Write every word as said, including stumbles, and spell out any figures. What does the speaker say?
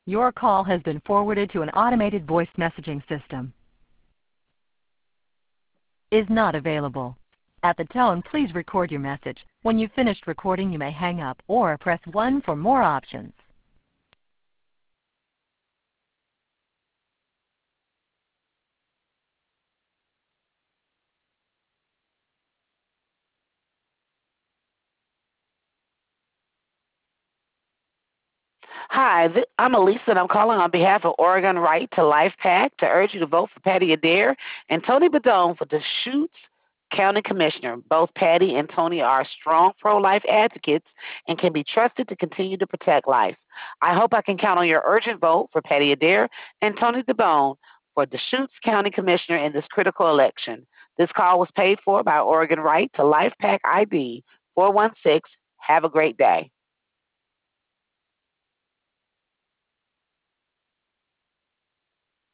Your call has been forwarded to an automated voice messaging system. Is not available. At the tone, please record your message. When you've finished recording, you may hang up or press one for more options. Hi, th- I'm Elisa, and I'm calling on behalf of Oregon Right to Life PAC to urge you to vote for Patty Adair and Tony Bedone for Deschutes County Commissioner. Both Patty and Tony are strong pro-life advocates and can be trusted to continue to protect life. I hope I can count on your urgent vote for Patty Adair and Tony Bedone for Deschutes County Commissioner in this critical election. This call was paid for by Oregon Right to Life PAC I D four one six. Have a great day.